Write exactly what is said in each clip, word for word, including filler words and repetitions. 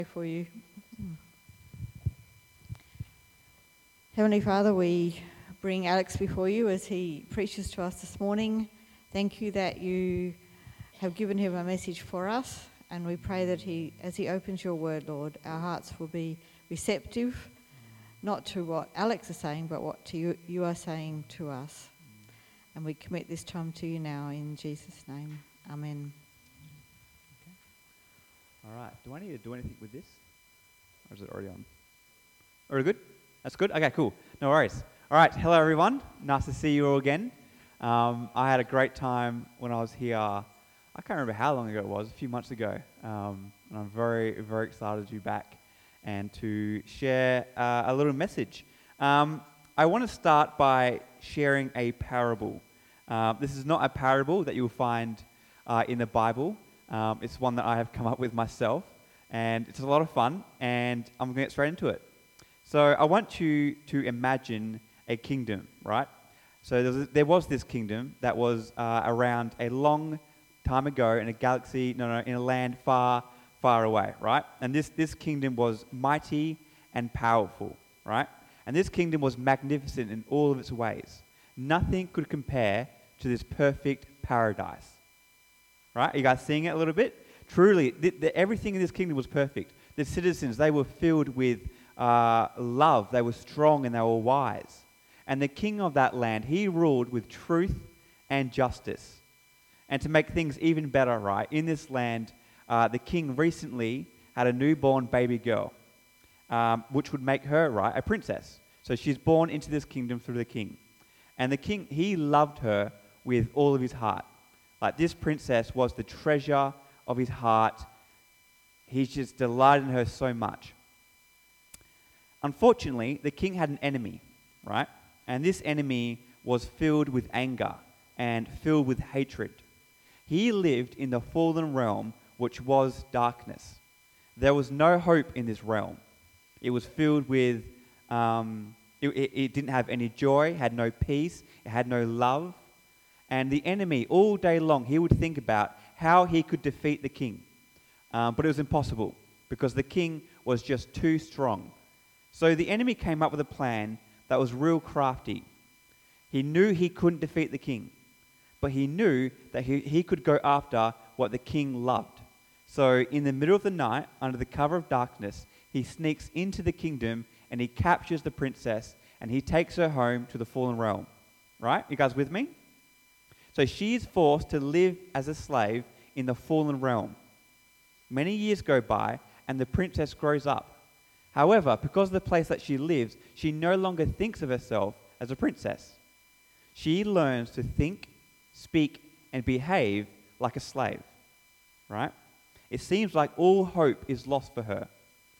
For you. Heavenly Father, we bring Alex before you as he preaches to us this morning. Thank you that you have given him a message for us, and we pray that he, as he opens your word, Lord, our hearts will be receptive, not to what Alex is saying, but what to you, you are saying to us. And we commit this time to you now in Jesus' name. Amen. All right. Do I need to do anything with this? Or is it already on? Already good? That's good? Okay, cool. No worries. All right. Hello, everyone. Nice to see you all again. Um, I had a great time when I was here. I can't remember how long ago it was, a few months ago. Um, and I'm very, very excited to be back and to share uh, a little message. Um, I want to start by sharing a parable. Uh, this is not a parable that you'll find uh, in the Bible. Um, it's one that I have come up with myself, and it's a lot of fun, and I'm going to get straight into it. So I want you to imagine a kingdom, right? So there was, there was this kingdom that was uh, around a long time ago in a galaxy, no, no, in a land far, far away, right? And this, this kingdom was mighty and powerful, right? And this kingdom was magnificent in all of its ways. Nothing could compare to this perfect paradise. Right? Are you guys seeing it a little bit? Truly, the, the, everything in this kingdom was perfect. The citizens, they were filled with uh, love. They were strong and they were wise. And the king of that land, he ruled with truth and justice. And to make things even better, right, in this land, uh, the king recently had a newborn baby girl, um, which would make her, right, a princess. So she's born into this kingdom through the king. And the king, he loved her with all of his heart. Like, this princess was the treasure of his heart. He just delighted in her so much. Unfortunately, the king had an enemy, right? And this enemy was filled with anger and filled with hatred. He lived in the fallen realm, which was darkness. There was no hope in this realm. It was filled with, um, it, it, it didn't have any joy, had no peace, it had no love. And the enemy, all day long, he would think about how he could defeat the king. Um, but it was impossible because the king was just too strong. So the enemy came up with a plan that was real crafty. He knew he couldn't defeat the king, but he knew that he, he could go after what the king loved. So in the middle of the night, under the cover of darkness, he sneaks into the kingdom and he captures the princess and he takes her home to the fallen realm. Right? You guys with me? So she is forced to live as a slave in the fallen realm. Many years go by, and the princess grows up. However, because of the place that she lives, she no longer thinks of herself as a princess. She learns to think, speak, and behave like a slave. Right? It seems like all hope is lost for her.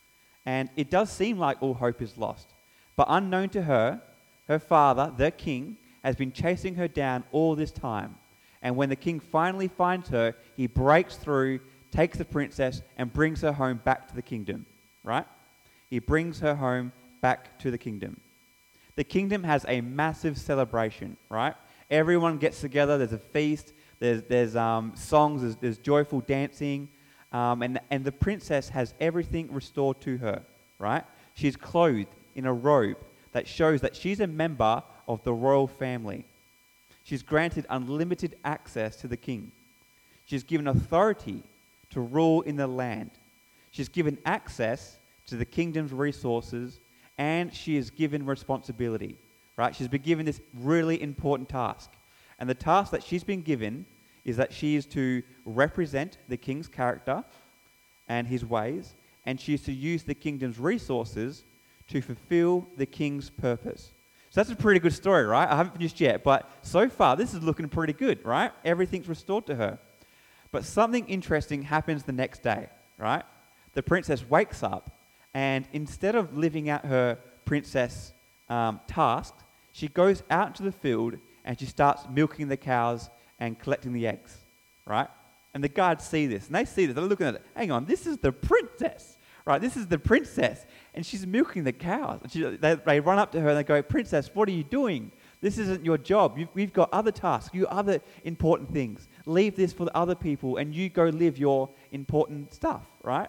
And it does seem like all hope is lost. But unknown to her, her father, the king, has been chasing her down all this time. And when the king finally finds her, he breaks through, takes the princess, and brings her home back to the kingdom, right? He brings her home back to the kingdom. The kingdom has a massive celebration, right? Everyone gets together, there's a feast, there's, there's um, songs, there's, there's joyful dancing, um, and, and the princess has everything restored to her, right? She's clothed in a robe that shows that she's a member of the royal family. She's granted unlimited access to the king. She's given authority to rule in the land. She's given access to the kingdom's resources, and she is given responsibility, right? She's been given this really important task. And the task that she's been given is that she is to represent the king's character and his ways, and she is to use the kingdom's resources to fulfill the king's purpose. So that's a pretty good story, right? I haven't finished yet, but so far this is looking pretty good, right? Everything's restored to her. But something interesting happens the next day, right? The princess wakes up, and instead of living out her princess um, task, she goes out into the field and she starts milking the cows and collecting the eggs, right? And the guards see this, and they see this. They're looking at it. Hang on, this is the princess, right? This is the princess. And she's milking the cows. And she, they, they run up to her and they go, "Princess, what are you doing? This isn't your job. You've, we've got other tasks, you other important things. Leave this for the other people and you go live your important stuff," right?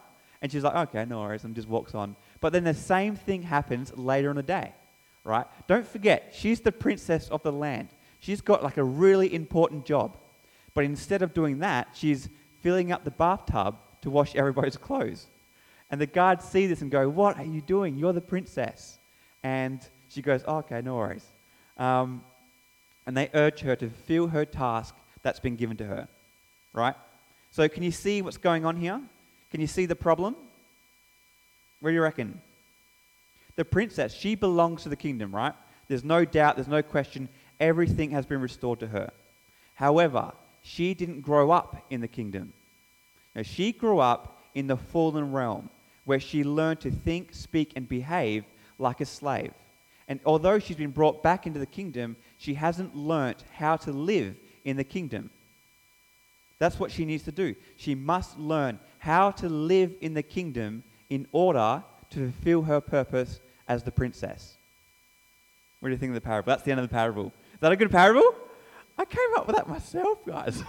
And she's like, okay, no worries, and just walks on. But then the same thing happens later in the day, right? Don't forget, she's the princess of the land. She's got like a really important job. But instead of doing that, she's filling up the bathtub to wash everybody's clothes. And the guards see this and go, what are you doing? You're the princess. And she goes, oh, okay, no worries. Um, and they urge her to fulfill her task that's been given to her, right? So can you see what's going on here? Can you see the problem? What do you reckon? The princess, she belongs to the kingdom, right? There's no doubt, there's no question, everything has been restored to her. However, she didn't grow up in the kingdom. Now, she grew up in the fallen realm, where she learned to think, speak, and behave like a slave. And although she's been brought back into the kingdom, she hasn't learnt how to live in the kingdom. That's what she needs to do. She must learn how to live in the kingdom in order to fulfill her purpose as the princess. What do you think of the parable? That's the end of the parable. Is that a good parable? I came up with that myself, guys.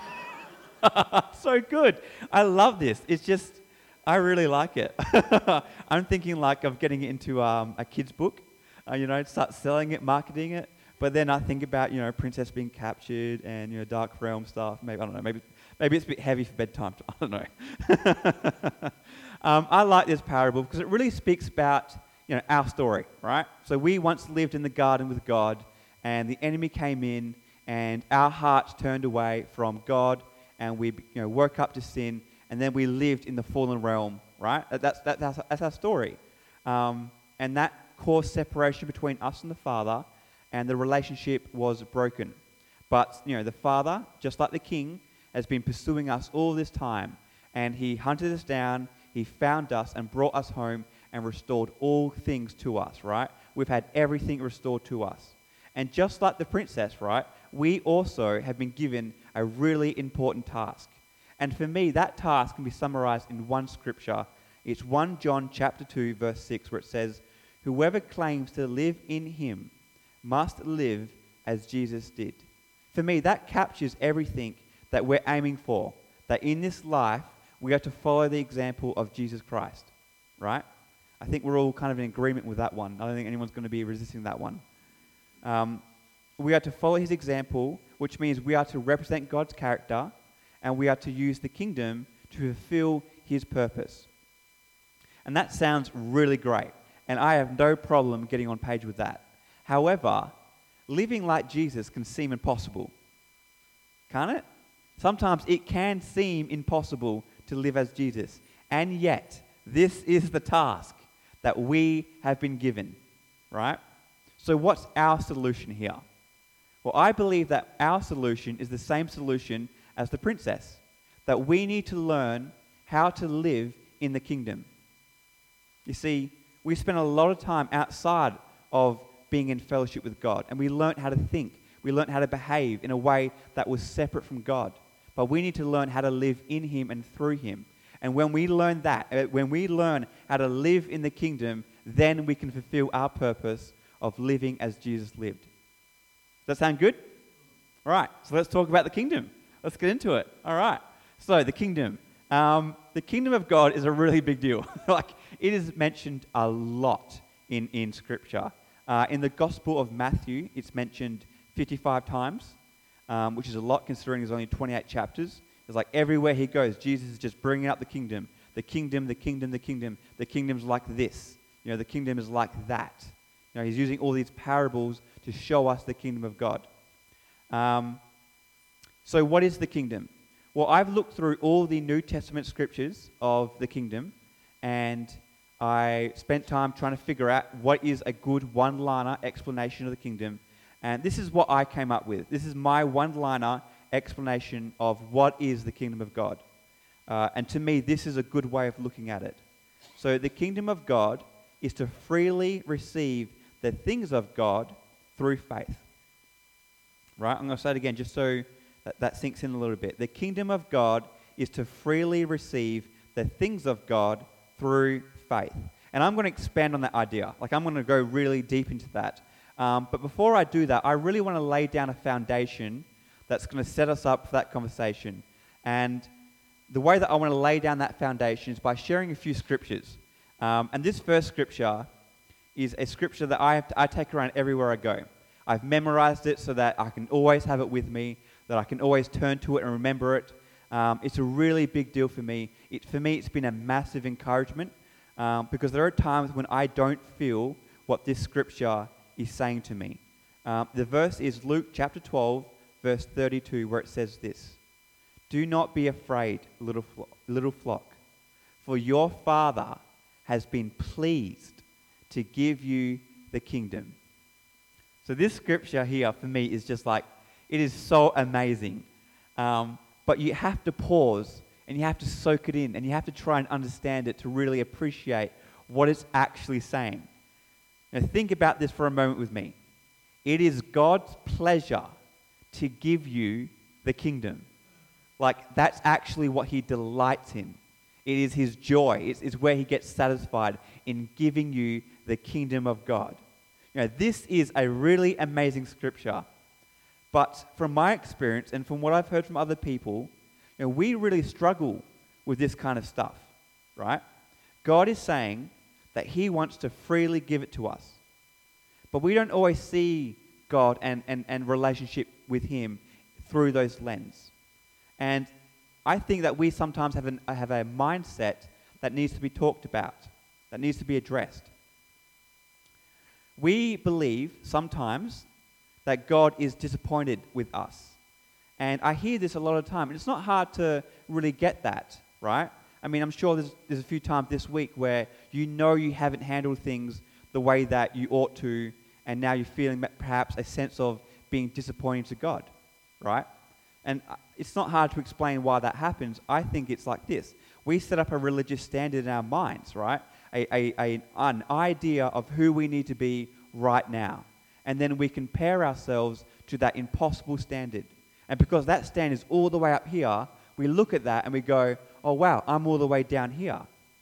So good. I love this. It's just, I really like it. I'm thinking like of getting it into um, a kid's book, uh, you know, start selling it, marketing it. But then I think about, you know, princess being captured and, you know, dark realm stuff. Maybe, I don't know, maybe maybe it's a bit heavy for bedtime. I don't know. um, I like this parable because it really speaks about, you know, our story, right? So we once lived in the garden with God, and the enemy came in, and our hearts turned away from God, and we, you know, woke up to sin, and then we lived in the fallen realm, right? That's, that, that's, that's our story. Um, and that caused separation between us and the Father, and the relationship was broken. But, you know, the Father, just like the King, has been pursuing us all this time, and he hunted us down, he found us and brought us home and restored all things to us, right? We've had everything restored to us. And just like the princess, right, we also have been given a really important task. And for me, that task can be summarized in one scripture. It's First John chapter two, verse six, where it says, whoever claims to live in him must live as Jesus did. For me, that captures everything that we're aiming for, that in this life, we are to follow the example of Jesus Christ, right? I think we're all kind of in agreement with that one. I don't think anyone's going to be resisting that one. Um, we are to follow his example, which means we are to represent God's character, and we are to use the kingdom to fulfill his purpose. And that sounds really great, and I have no problem getting on page with that. However, living like Jesus can seem impossible, can't it? Sometimes it can seem impossible to live as Jesus, and yet this is the task that we have been given, right? So what's our solution here? Well, I believe that our solution is the same solution as the princess, that we need to learn how to live in the kingdom. You see, we spent a lot of time outside of being in fellowship with God, and we learned how to think. We learned how to behave in a way that was separate from God. But we need to learn how to live in him and through him. And when we learn that, when we learn how to live in the kingdom, then we can fulfill our purpose of living as Jesus lived. Does that sound good? All right, so let's talk about the kingdom. Let's get into it. All right, so the kingdom. Um, the kingdom of God is a really big deal. Like, it is mentioned a lot in, in Scripture. Uh, in the Gospel of Matthew, it's mentioned fifty-five times, um, which is a lot considering there's only twenty-eight chapters. It's like everywhere he goes, Jesus is just bringing out the kingdom. The kingdom, the kingdom, the kingdom. The kingdom's like this. You know, the kingdom is like that. You know, he's using all these parables to show us the kingdom of God. Um, so what is the kingdom? Well, I've looked through all the New Testament scriptures of the kingdom, and I spent time trying to figure out what is a good one-liner explanation of the kingdom. And this is what I came up with. This is my one-liner explanation of what is the kingdom of God. Uh, and to me, this is a good way of looking at it. So the kingdom of God is to freely receive the things of God through faith. Right? I'm going to say it again just so that, that sinks in a little bit. The kingdom of God is to freely receive the things of God through faith. And I'm going to expand on that idea. Like, I'm going to go really deep into that. Um, but before I do that, I really want to lay down a foundation that's going to set us up for that conversation. And the way that I want to lay down that foundation is by sharing a few scriptures. Um, and this first scripture is a scripture that I, have to, I take around everywhere I go. I've memorized it so that I can always have it with me, that I can always turn to it and remember it. Um, it's a really big deal for me. It, for me, it's been a massive encouragement um, because there are times when I don't feel what this scripture is saying to me. Um, the verse is Luke chapter twelve, verse thirty-two, where it says this: "Do not be afraid, little flo- little flock, for your Father has been pleased to give you the kingdom." So this scripture here for me is just like, it is so amazing. Um, but you have to pause and you have to soak it in and you have to try and understand it to really appreciate what it's actually saying. Now think about this for a moment with me. It is God's pleasure to give you the kingdom. Like, that's actually what he delights in. It is his joy. It's, it's where he gets satisfied in giving you the kingdom of God. You know, this is a really amazing scripture. But from my experience and from what I've heard from other people, you know, we really struggle with this kind of stuff, right? God is saying that he wants to freely give it to us. But we don't always see God and, and, and relationship with him through those lens. And I think that we sometimes have, an, have a mindset that needs to be talked about, that needs to be addressed. We believe sometimes that God is disappointed with us. And I hear this a lot of the time. And it's not hard to really get that, right? I mean, I'm sure there's, there's a few times this week where you know you haven't handled things the way that you ought to, and now you're feeling perhaps a sense of being disappointing to God, right? And it's not hard to explain why that happens. I think it's like this. We set up a religious standard in our minds, right? A, a, a, an idea of who we need to be right now. And then we compare ourselves to that impossible standard. And because that standard is all the way up here, we look at that and we go, oh wow, I'm all the way down here.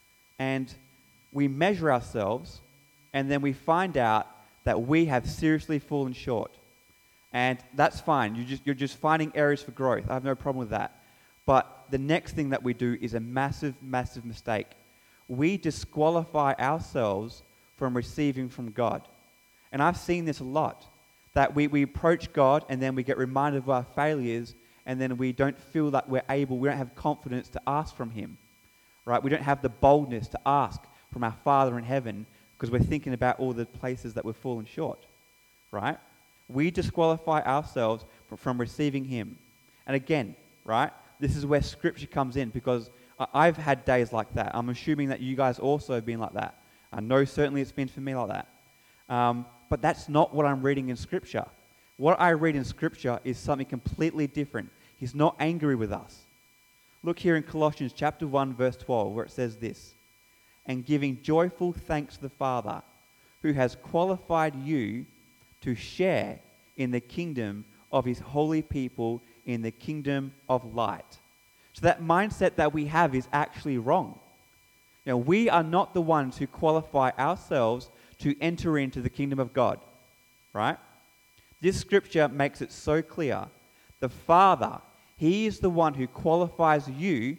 And we measure ourselves and then we find out that we have seriously fallen short. And that's fine. You just, you're just finding areas for growth. I have no problem with that. But the next thing that we do is a massive, massive mistake. We disqualify ourselves from receiving from God. And I've seen this a lot, that we, we approach God and then we get reminded of our failures and then we don't feel that we're able, we don't have confidence to ask from him, right? We don't have the boldness to ask from our Father in heaven because we're thinking about all the places that we've fallen short, right? We disqualify ourselves from, from receiving him. And again, right, this is where scripture comes in because I've had days like that. I'm assuming that you guys also have been like that. I know certainly it's been for me like that. Um, but that's not what I'm reading in Scripture. What I read in Scripture is something completely different. He's not angry with us. Look here in Colossians chapter one, verse twelve, where it says this: "And giving joyful thanks to the Father, who has qualified you to share in the kingdom of his holy people in the kingdom of light." So that mindset that we have is actually wrong. You know, we are not the ones who qualify ourselves to enter into the kingdom of God, right? This scripture makes it so clear. The Father, he is the one who qualifies you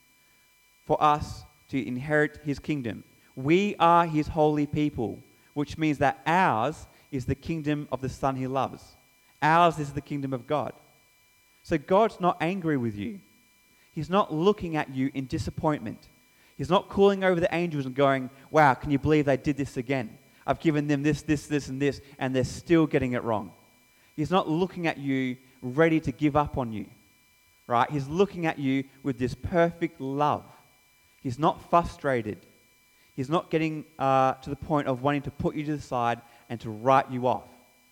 for us to inherit his kingdom. We are his holy people, which means that ours is the kingdom of the Son he loves. Ours is the kingdom of God. So God's not angry with you. He's not looking at you in disappointment. He's not calling over the angels and going, wow, can you believe they did this again? I've given them this, this, this, and this, and they're still getting it wrong. He's not looking at you ready to give up on you, right? He's looking at you with this perfect love. He's not frustrated. He's not getting uh, to the point of wanting to put you to the side and to write you off.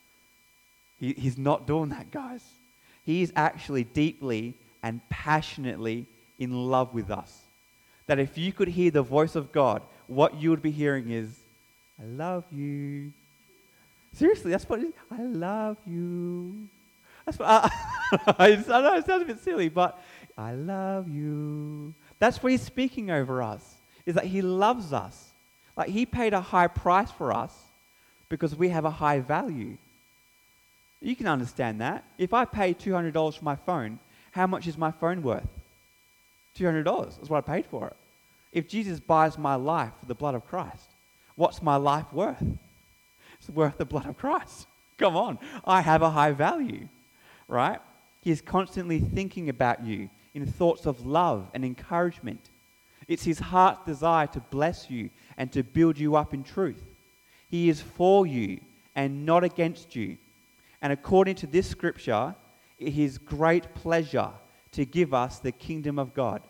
He, he's not doing that, guys. He is actually deeply and passionately in love with us. That if you could hear the voice of God, what you would be hearing is, I love you. Seriously, that's what it is. I love you. That's what I, I know it sounds a bit silly, but I love you. That's what he's speaking over us, is that he loves us. Like he paid a high price for us because we have a high value. You can understand that. If I pay two hundred dollars for my phone, how much is my phone worth? two hundred dollars is what I paid for it. If Jesus buys my life for the blood of Christ, what's my life worth? It's worth the blood of Christ. Come on, I have a high value, right? He is constantly thinking about you in thoughts of love and encouragement. It's his heart's desire to bless you and to build you up in truth. He is for you and not against you. And according to this scripture, it is his great pleasure to give us the kingdom of God.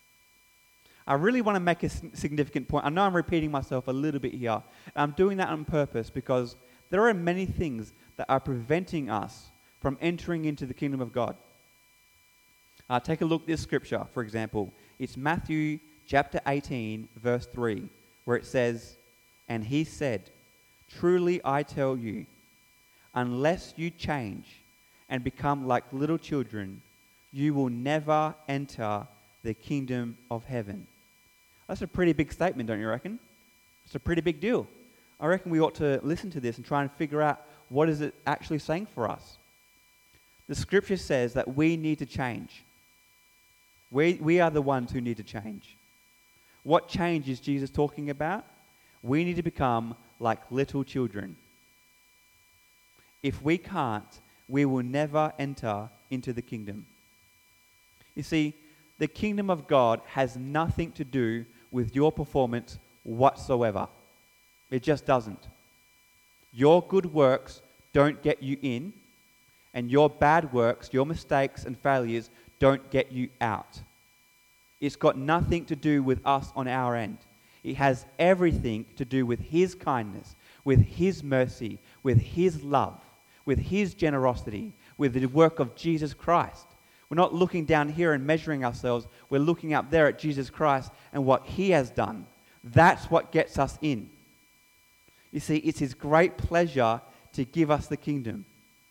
I really want to make a significant point. I know I'm repeating myself a little bit here. I'm doing that on purpose because there are many things that are preventing us from entering into the kingdom of God. Uh, take a look at this scripture, for example. It's Matthew chapter eighteen, verse three, where it says, "And he said, truly I tell you, unless you change and become like little children, you will never enter the kingdom of heaven." That's a pretty big statement, don't you reckon? It's a pretty big deal. I reckon we ought to listen to this and try and figure out what is it actually saying for us. The scripture says that we need to change. We, we are the ones who need to change. What change is Jesus talking about? We need to become like little children. If we can't, we will never enter into the kingdom. You see, the kingdom of God has nothing to do with your performance whatsoever. It just doesn't. Your good works don't get you in, and your bad works, your mistakes and failures don't get you out. It's got nothing to do with us on our end. It has everything to do with his kindness, with his mercy, with his love, with his generosity, with the work of Jesus Christ. We're not looking down here and measuring ourselves. We're looking up there at Jesus Christ and what he has done. That's what gets us in. You see, it's his great pleasure to give us the kingdom.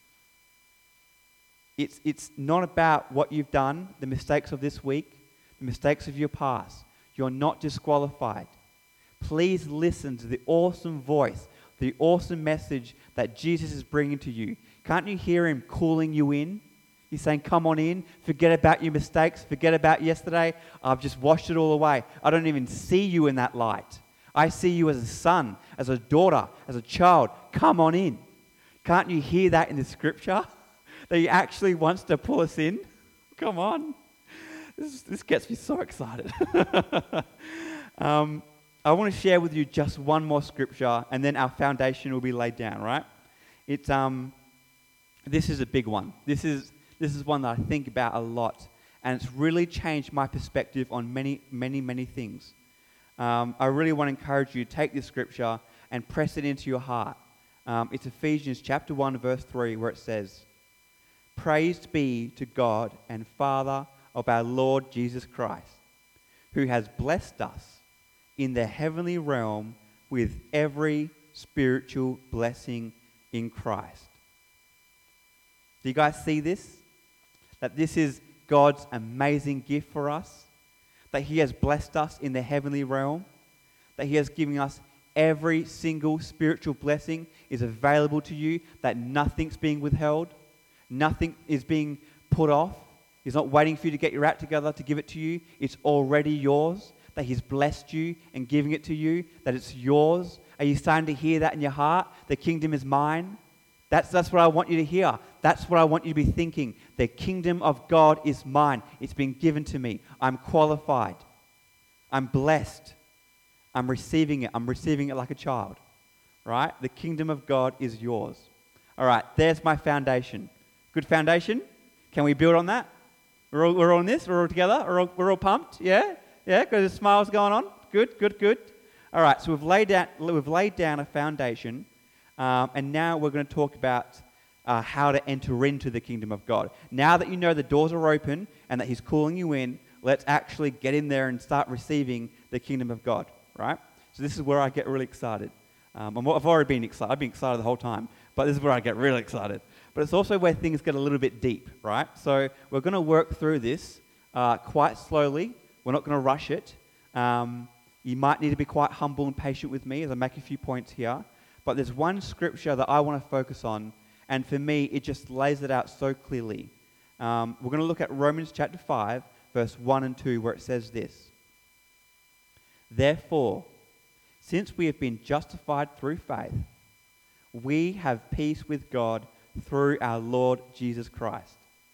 It's, it's not about what you've done, the mistakes of this week, the mistakes of your past. You're not disqualified. Please listen to the awesome voice, the awesome message that Jesus is bringing to you. Can't you hear him calling you in? He's saying, come on in, forget about your mistakes, forget about yesterday. I've just washed it all away. I don't even see you in that light. I see you as a son, as a daughter, as a child. Come on in. Can't you hear that in the scripture? That he actually wants to pull us in? Come on. This, this gets me so excited. um, I want to share with you just one more scripture, and then our foundation will be laid down, right? It's um, this is a big one. This is this is one that I think about a lot, and it's really changed my perspective on many, many, many things. Um, I really want to encourage you to take this scripture and press it into your heart. Um, it's Ephesians chapter one, verse three, where it says, "Praised be to God and Father of our Lord Jesus Christ, who has blessed us in the heavenly realm with every spiritual blessing in Christ." Do you guys see this? That this is God's amazing gift for us? That he has blessed us in the heavenly realm? That he has given us every single spiritual blessing is available to you? That nothing's being withheld? Nothing is being put off? He's not waiting for you to get your act together to give it to you. It's already yours. That he's blessed you and giving it to you. That it's yours. Are you starting to hear that in your heart? The kingdom is mine. That's, that's what I want you to hear. That's what I want you to be thinking. The kingdom of God is mine. It's been given to me. I'm qualified. I'm blessed. I'm receiving it. I'm receiving it like a child. Right? The kingdom of God is yours. All right, there's my foundation. Good foundation? Can we build on that? We're all, we're all in this? We're all together? We're all, we're all pumped? Yeah? Yeah? Got the smiles going on? Good, good, good. All right, so we've laid down, we've laid down a foundation, um, and now we're going to talk about uh, how to enter into the kingdom of God. Now that you know the doors are open and that he's calling you in, let's actually get in there and start receiving the kingdom of God, right? So this is where I get really excited. Um, I've already been excited. I've been excited the whole time, but this is where I get really excited. But it's also where things get a little bit deep, right? So we're going to work through this uh, quite slowly. We're not going to rush it. Um, you might need to be quite humble and patient with me as I make a few points here. But there's one scripture that I want to focus on, and for me, it just lays it out so clearly. Um, we're going to look at Romans chapter five, verse one and two, where it says this: "Therefore, since we have been justified through faith, we have peace with God through our Lord Jesus Christ,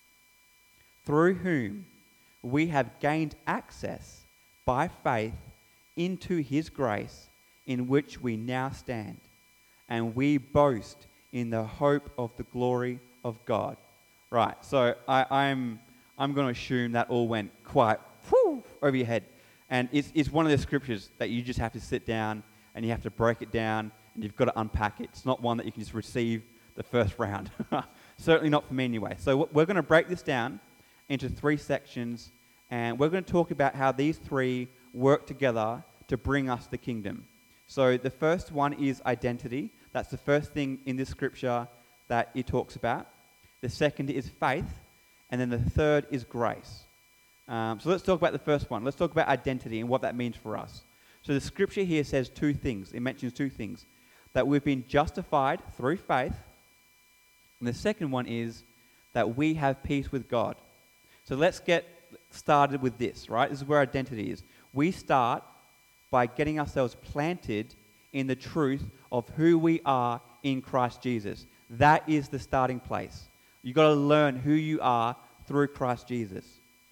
through whom we have gained access by faith into his grace in which we now stand, and we boast in the hope of the glory of God." Right, so I, I'm I'm going to assume that all went quite whew, over your head. And it's, it's one of the scriptures that you just have to sit down and you have to break it down and you've got to unpack it. It's not one that you can just receive the first round. Certainly not for me anyway. So we're going to break this down into three sections, and we're going to talk about how these three work together to bring us the kingdom. So the first one is identity. That's the first thing in this scripture that it talks about. The second is faith. And then the third is grace. Um, so let's talk about the first one. Let's talk about identity and what that means for us. So the scripture here says two things. It mentions two things. That we've been justified through faith. And the second one is that we have peace with God. So let's get started with this, right? This is where identity is. We start by getting ourselves planted in the truth of who we are in Christ Jesus. That is the starting place. You've got to learn who you are through Christ Jesus.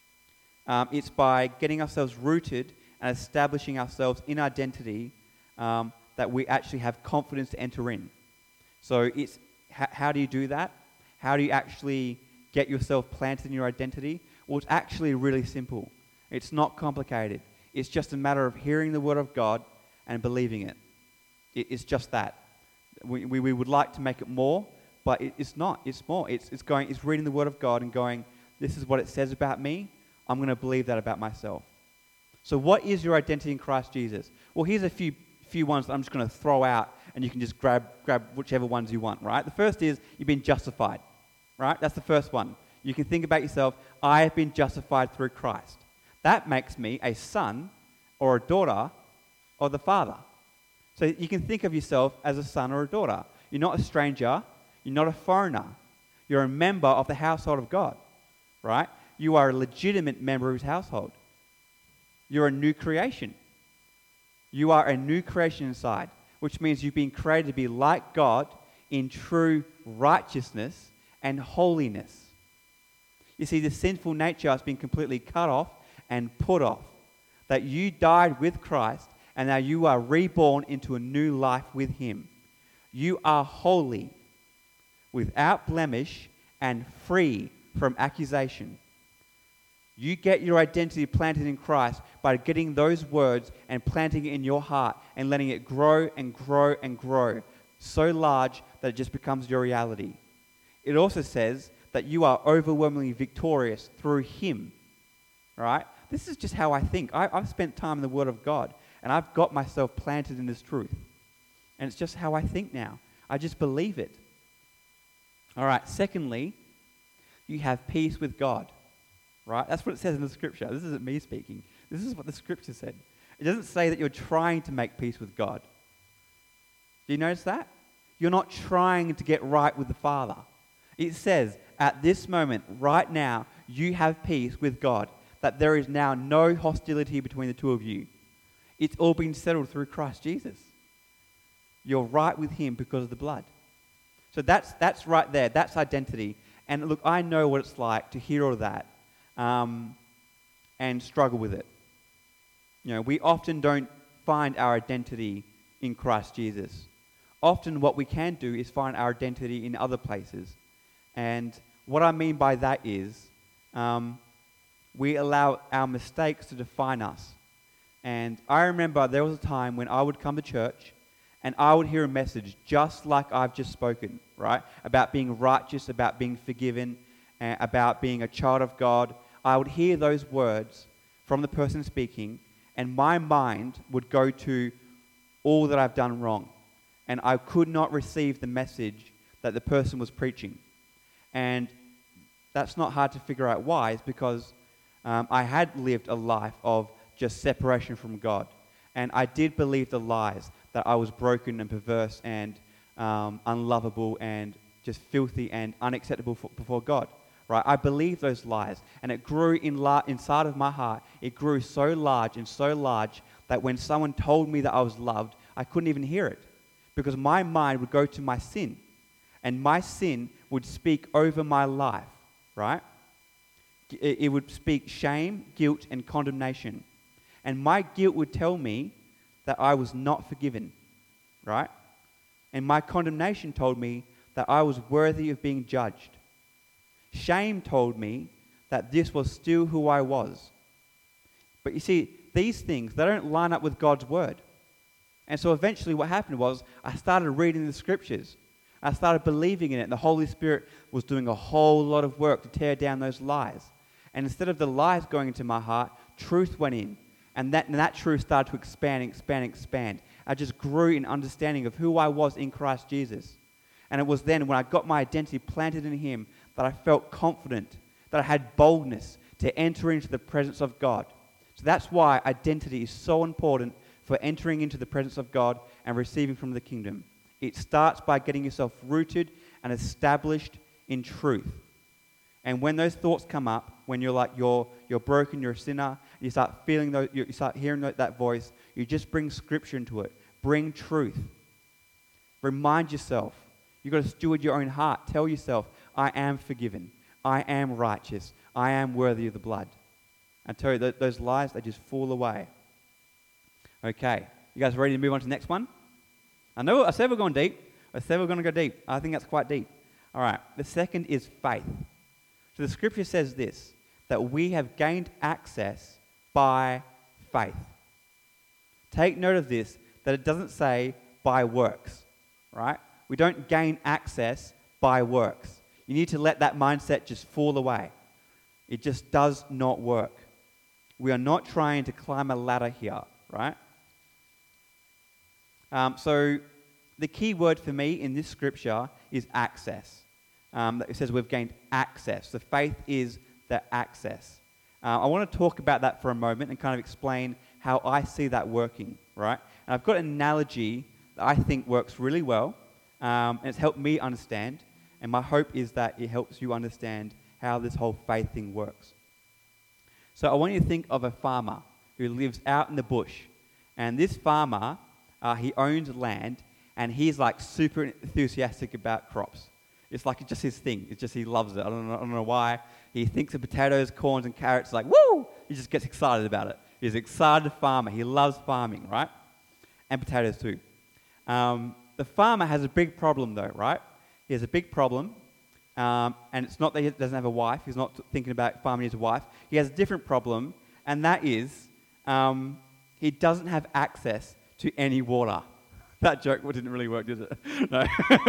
Um, it's by getting ourselves rooted and establishing ourselves in identity um, that we actually have confidence to enter in. So it's h- how do you do that? How do you actually get yourself planted in your identity? Well, it's actually really simple. It's not complicated. It's just a matter of hearing the word of God and believing it. it it's just that. We, we, we would like to make it more, but it, it's not. It's more. It's, it's going. It's reading the word of God and going, this is what it says about me. I'm going to believe that about myself. So what is your identity in Christ Jesus? Well, here's a few few ones that I'm just going to throw out, and you can just grab grab whichever ones you want, right? The first is you've been justified, right? That's the first one. You can think about yourself, I have been justified through Christ. That makes me a son or a daughter of the Father. So you can think of yourself as a son or a daughter. You're not a stranger. You're not a foreigner. You're a member of the household of God, right? You are a legitimate member of his household. You're a new creation. You are a new creation inside, which means you've been created to be like God in true righteousness and holiness. You see, the sinful nature has been completely cut off and put off. That you died with Christ, and now you are reborn into a new life with him. You are holy, without blemish, and free from accusation. You get your identity planted in Christ by getting those words and planting it in your heart and letting it grow and grow and grow so large that it just becomes your reality. It also says that you are overwhelmingly victorious through him, right? This is just how I think. I, I've spent time in the Word of God, and I've got myself planted in this truth. And it's just how I think now. I just believe it. All right, secondly, you have peace with God. Right? That's what it says in the scripture. This isn't me speaking. This is what the scripture said. It doesn't say that you're trying to make peace with God. Do you notice that? You're not trying to get right with the Father. It says, at this moment, right now, you have peace with God, that there is now no hostility between the two of you. It's all been settled through Christ Jesus. You're right with him because of the blood. So that's that's right there. That's identity. And look, I know what it's like to hear all that. Um, and struggle with it. You know, we often don't find our identity in Christ Jesus. Often what we can do is find our identity in other places. And what I mean by that is um, we allow our mistakes to define us. And I remember there was a time when I would come to church and I would hear a message just like I've just spoken, right? About being righteous, about being forgiven, uh, about being a child of God. I would hear those words from the person speaking, and my mind would go to all that I've done wrong. And I could not receive the message that the person was preaching. And that's not hard to figure out why. It's because um, I had lived a life of just separation from God. And I did believe the lies that I was broken and perverse and um, unlovable and just filthy and unacceptable for, before God. right? I believed those lies, and it grew in la- inside of my heart. It grew so large and so large that when someone told me that I was loved, I couldn't even hear it because my mind would go to my sin, and my sin would speak over my life, right? It, it would speak shame, guilt, and condemnation. And my guilt would tell me that I was not forgiven, right? And my condemnation told me that I was worthy of being judged. Shame told me that this was still who I was. But you see, these things, they don't line up with God's word. And so eventually what happened was I started reading the scriptures. I started believing in it, and the Holy Spirit was doing a whole lot of work to tear down those lies. And instead of the lies going into my heart, truth went in. And that, and that truth started to expand, expand, expand. I just grew in understanding of who I was in Christ Jesus. And it was then when I got my identity planted in Him that I felt confident, that I had boldness to enter into the presence of God. So that's why identity is so important for entering into the presence of God and receiving from the kingdom. It starts by getting yourself rooted and established in truth. And when those thoughts come up, when you're like, you're, you're broken, you're a sinner, you start feeling those, you start hearing that voice, you just bring scripture into it. Bring truth. Remind yourself. You've got to steward your own heart. Tell yourself, I am forgiven. I am righteous. I am worthy of the blood. I tell you, th- those lies, they just fall away. Okay. You guys ready to move on to the next one? I know, I said we're going deep. I said we're going to go deep. I think that's quite deep. All right. The second is faith. So the scripture says this, that we have gained access by faith. Take note of this, that it doesn't say by works, right? We don't gain access by works. You need to let that mindset just fall away. It just does not work. We are not trying to climb a ladder here, right? Um, so the key word for me in this scripture is access. Um, it says we've gained access. The faith is the access. Uh, I want to talk about that for a moment and kind of explain how I see that working, right? And I've got an analogy that I think works really well, um, and it's helped me understand, and my hope is that it helps you understand how this whole faith thing works. So I want you to think of a farmer who lives out in the bush, and this farmer, uh, he owns land, and he's like super enthusiastic about crops. It's like it's just his thing. It's just he loves it. I don't know, I don't know why. He thinks of potatoes, corns, and carrots like, woo! He just gets excited about it. He's an excited farmer. He loves farming, right? And potatoes too. Um, the farmer has a big problem though, right? He has a big problem. Um, and it's not that he doesn't have a wife. He's not thinking about farming his wife. He has a different problem, and that is um, he doesn't have access to any water. That joke didn't really work, did it? No.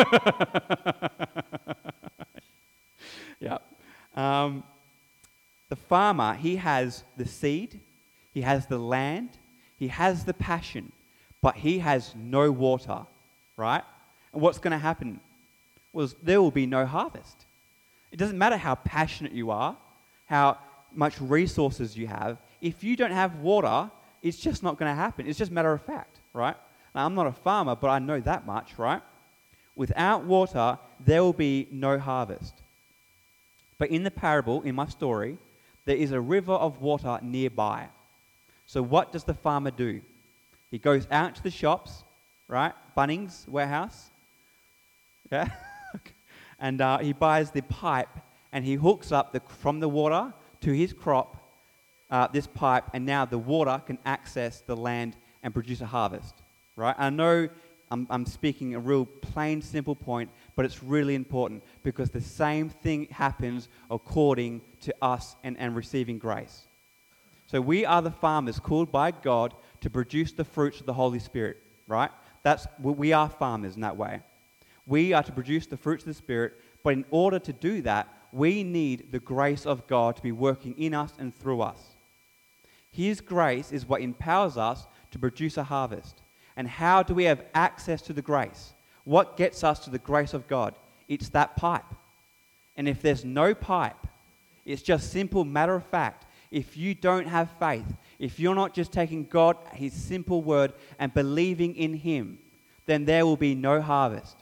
Yeah. Um, the farmer, he has the seed, he has the land, he has the passion, but he has no water, right? And what's going to happen? Well, there will be no harvest. It doesn't matter how passionate you are, how much resources you have. If you don't have water, it's just not going to happen. It's just matter of fact, right? Now, I'm not a farmer, but I know that much, right? Without water, there will be no harvest. But in the parable, in my story, there is a river of water nearby. So what does the farmer do? He goes out to the shops, right? Bunnings, warehouse. Yeah? And uh, he buys the pipe, and he hooks up the, from the water to his crop, uh, this pipe, and now the water can access the land and produce a harvest. Right? I know I'm, I'm speaking a real plain, simple point, but it's really important because the same thing happens according to us and, and receiving grace. So we are the farmers called by God to produce the fruits of the Holy Spirit, right? That's we are farmers in that way. We are to produce the fruits of the Spirit, but in order to do that, we need the grace of God to be working in us and through us. His grace is what empowers us to produce a harvest. And how do we have access to the grace? What gets us to the grace of God? It's that pipe. And if there's no pipe, it's just simple matter of fact. If you don't have faith, if you're not just taking God, His simple word, and believing in Him, then there will be no harvest.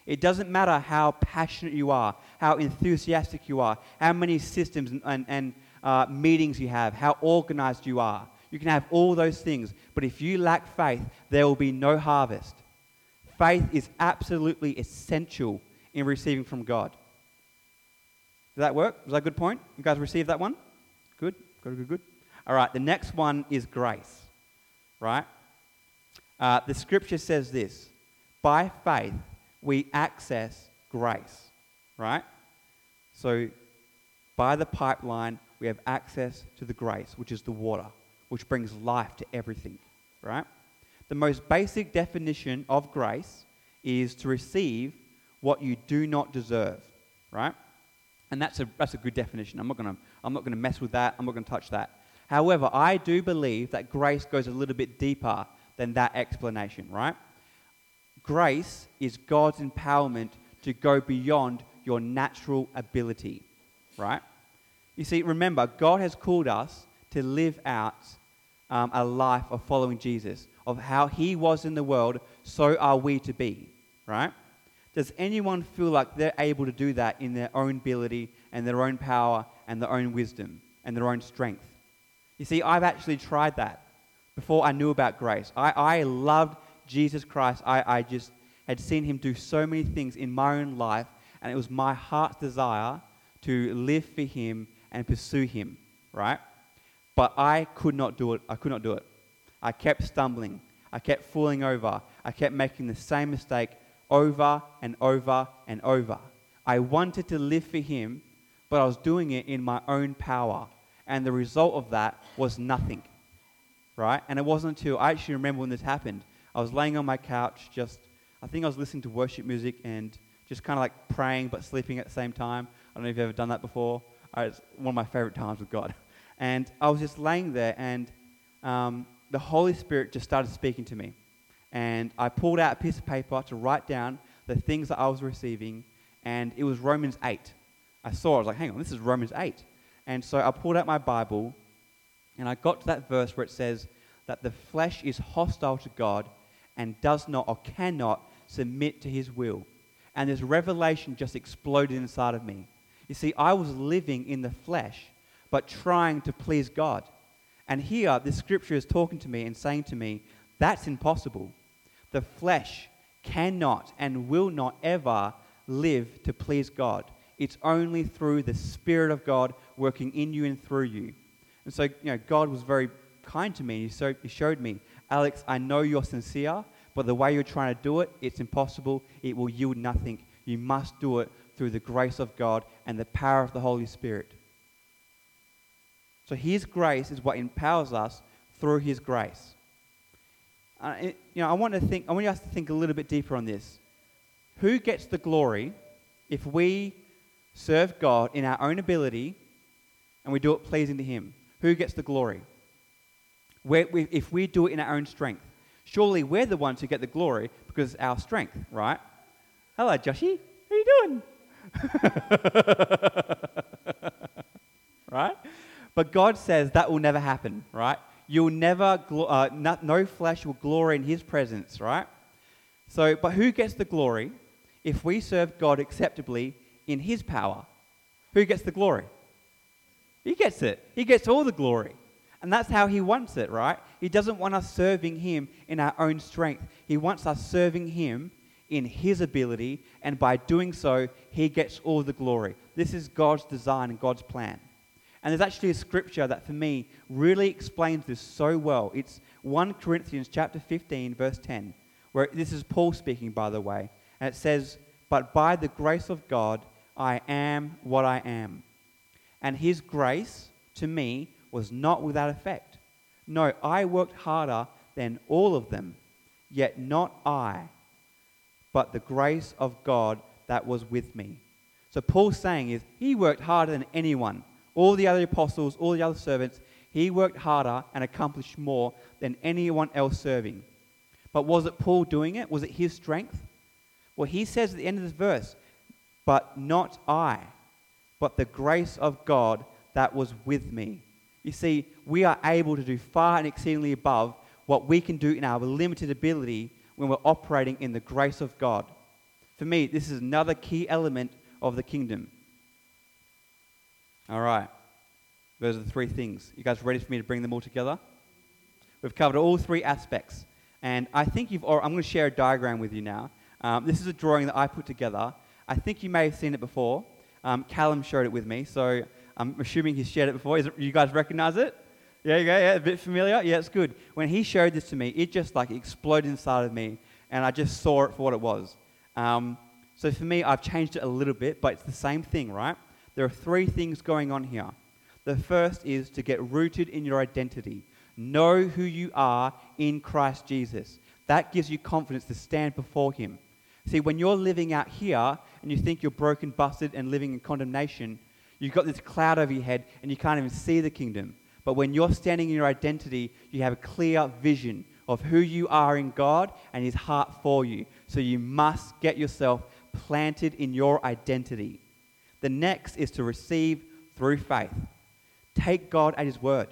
It doesn't matter how passionate you are, how enthusiastic you are, how many systems and, and, and uh, meetings you have, how organized you are. You can have all those things, but if you lack faith, there will be no harvest. Faith is absolutely essential in receiving from God. Does that work? Was that a good point? You guys received that one? Good, good, good, good. All right, the next one is grace, right? Uh, the scripture says this: by faith we access grace, right? So by the pipeline we have access to the grace, which is the water, which brings life to everything, right? The most basic definition of grace is to receive what you do not deserve, right? And that's a that's a good definition. I'm not gonna I'm not gonna mess with that. I'm not gonna touch that. However, I do believe that grace goes a little bit deeper than that explanation, right? Grace is God's empowerment to go beyond your natural ability, right? You see, remember, God has called us to live out um, a life of following Jesus, of how he was in the world, so are we to be, right? Does anyone feel like they're able to do that in their own ability and their own power and their own wisdom and their own strength? You see, I've actually tried that before I knew about grace. I, I loved Jesus Christ. I, I just had seen him do so many things in my own life, and it was my heart's desire to live for him and pursue him, right? But I could not do it. I could not do it. I kept stumbling. I kept falling over. I kept making the same mistake over and over and over. I wanted to live for him, but I was doing it in my own power. And the result of that was nothing, right? And it wasn't until, I actually remember when this happened, I was laying on my couch just, I think I was listening to worship music and just kind of like praying but sleeping at the same time. I don't know if you've ever done that before. It's one of my favorite times with God. And I was just laying there, and um, the Holy Spirit just started speaking to me. And I pulled out a piece of paper to write down the things that I was receiving, and it was Romans eight. I saw it, I was like, hang on, this is Romans eight. And so I pulled out my Bible, and I got to that verse where it says that the flesh is hostile to God and does not or cannot submit to his will. And this revelation just exploded inside of me. You see, I was living in the flesh, but trying to please God. And here, the scripture is talking to me and saying to me, that's impossible. The flesh cannot and will not ever live to please God. It's only through the Spirit of God working in you and through you. And so, you know, God was very kind to me. He, so, he showed me, Alex, I know you're sincere, but the way you're trying to do it, it's impossible. It will yield nothing. You must do it through the grace of God and the power of the Holy Spirit. So his grace is what empowers us through his grace. Uh, it, you know, I want to think. I want us to think a little bit deeper on this. Who gets the glory if we serve God in our own ability and we do it pleasing to him? Who gets the glory? Where, we, if we do it in our own strength, surely we're the ones who get the glory because it's our strength, right? Hello, Joshy. How are you doing? Right? But God says that will never happen, right? You'll never, glo- uh, no, no flesh will glory in his presence, right? So, but who gets the glory if we serve God acceptably in his power? Who gets the glory? He gets it. He gets all the glory. And that's how he wants it, right? He doesn't want us serving him in our own strength. He wants us serving him in his ability, and by doing so, he gets all the glory. This is God's design and God's plan. And there's actually a scripture that for me really explains this so well. It's First Corinthians chapter fifteen, verse ten, where this is Paul speaking, by the way. And it says, "But by the grace of God, I am what I am. And his grace to me was not without effect. No, I worked harder than all of them, yet not I, but the grace of God that was with me." So Paul's saying is, he worked harder than anyone. All the other apostles, all the other servants, he worked harder and accomplished more than anyone else serving. But was it Paul doing it? Was it his strength? Well, he says at the end of this verse, "But not I, but the grace of God that was with me." You see, we are able to do far and exceedingly above what we can do in our limited ability when we're operating in the grace of God. For me, this is another key element of the kingdom. All right. Those are the three things. You guys ready for me to bring them all together? We've covered all three aspects. And I think you've, or I'm going to share a diagram with you now. Um, this is a drawing that I put together. I think you may have seen it before. Um, Callum showed it with me, so I'm assuming he's shared it before. Is it, you guys recognize it? Yeah, you go, yeah, a bit familiar? Yeah, it's good. When he showed this to me, it just like exploded inside of me, and I just saw it for what it was. Um, so for me, I've changed it a little bit, but it's the same thing, right? There are three things going on here. The first is to get rooted in your identity. Know who you are in Christ Jesus. That gives you confidence to stand before him. See, when you're living out here and you think you're broken, busted, and living in condemnation, you've got this cloud over your head and you can't even see the kingdom. But when you're standing in your identity, you have a clear vision of who you are in God and his heart for you. So you must get yourself planted in your identity. The next is to receive through faith. Take God at his word.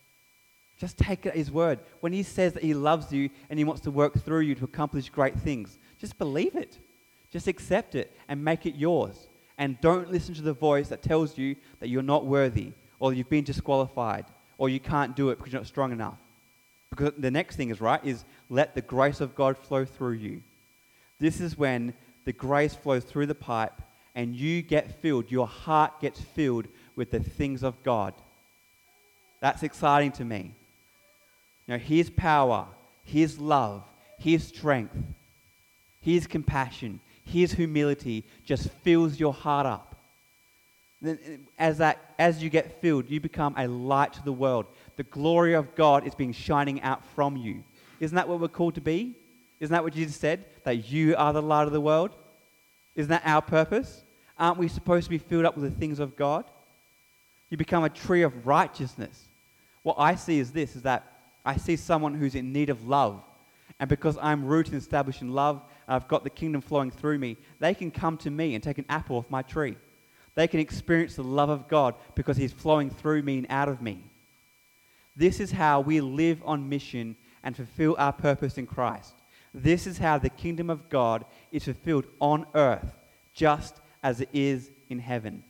Just take it at his word. When he says that he loves you and he wants to work through you to accomplish great things, just believe it. Just accept it and make it yours. And don't listen to the voice that tells you that you're not worthy, or you've been disqualified, or you can't do it because you're not strong enough. Because the next thing is, right, is let the grace of God flow through you. This is when the grace flows through the pipe and you get filled, your heart gets filled with the things of God. That's exciting to me. You know, his power, his love, his strength, his compassion, his humility just fills your heart up. Then as that, as you get filled, you become a light to the world. The glory of God is being shining out from you. Isn't that what we're called to be? Isn't that what Jesus said? That you are the light of the world? Isn't that our purpose? Aren't we supposed to be filled up with the things of God? You become a tree of righteousness. What I see is this, is that I see someone who's in need of love. And because I'm rooted and established in love, and I've got the kingdom flowing through me, they can come to me and take an apple off my tree. They can experience the love of God because he's flowing through me and out of me. This is how we live on mission and fulfill our purpose in Christ. This is how the kingdom of God is fulfilled on earth, just as it is in heaven.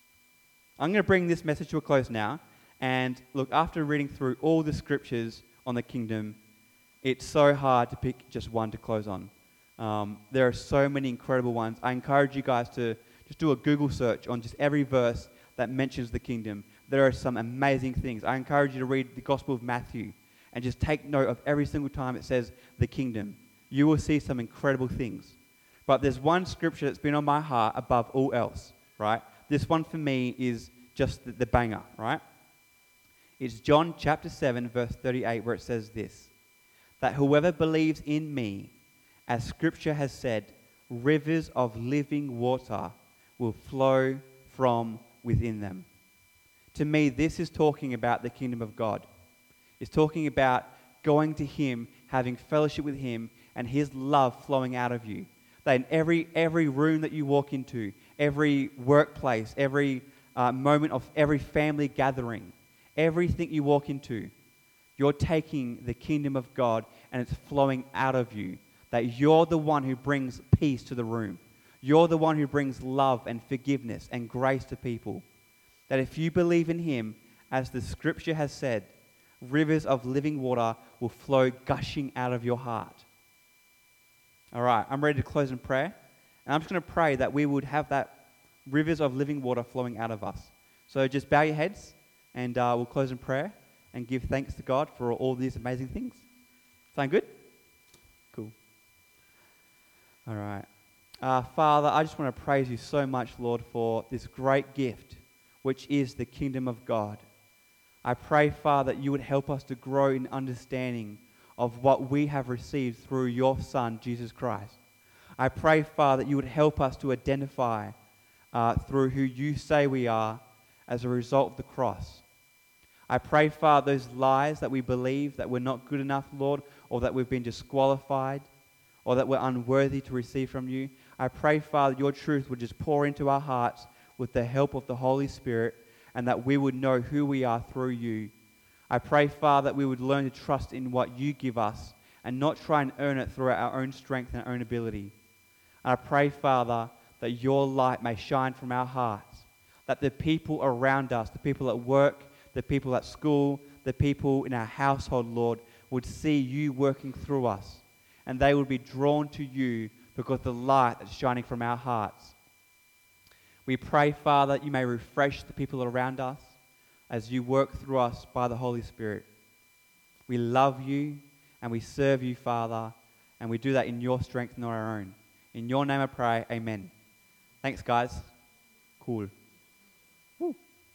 I'm going to bring this message to a close now. And look, after reading through all the scriptures on the kingdom, it's so hard to pick just one to close on. Um, there are so many incredible ones. I encourage you guys to just do a Google search on just every verse that mentions the kingdom. There are some amazing things. I encourage you to read the Gospel of Matthew and just take note of every single time it says the kingdom. You will see some incredible things. But there's one scripture that's been on my heart above all else, right? This one for me is just the, the banger, right? It's John chapter seven, verse thirty-eight, where it says this, that whoever believes in me, as scripture has said, rivers of living water will flow from within them. To me, this is talking about the kingdom of God. It's talking about going to him, having fellowship with him, and his love flowing out of you. That in every every room that you walk into, every workplace, every uh, moment of every family gathering, everything you walk into, you're taking the kingdom of God and it's flowing out of you. That you're the one who brings peace to the room. You're the one who brings love and forgiveness and grace to people. That if you believe in him, as the scripture has said, rivers of living water will flow gushing out of your heart. All right, I'm ready to close in prayer. And I'm just going to pray that we would have that rivers of living water flowing out of us. So just bow your heads and uh, we'll close in prayer and give thanks to God for all these amazing things. Sound good? Cool. All right. Uh, Father, I just want to praise you so much, Lord, for this great gift, which is the kingdom of God. I pray, Father, that you would help us to grow in understanding of what we have received through your Son, Jesus Christ. I pray, Father, that you would help us to identify uh, through who you say we are as a result of the cross. I pray, Father, those lies that we believe that we're not good enough, Lord, or that we've been disqualified, or that we're unworthy to receive from you. I pray, Father, your truth would just pour into our hearts with the help of the Holy Spirit, and that we would know who we are through you. I pray, Father, that we would learn to trust in what you give us and not try and earn it through our own strength and our own ability. And I pray, Father, that your light may shine from our hearts, that the people around us, the people at work, the people at school, the people in our household, Lord, would see you working through us, and they would be drawn to you because of the light that's shining from our hearts. We pray, Father, that you may refresh the people around us as you work through us by the Holy Spirit. We love you and we serve you, Father, and we do that in your strength, not our own. In your name I pray, amen. Thanks, guys. Cool.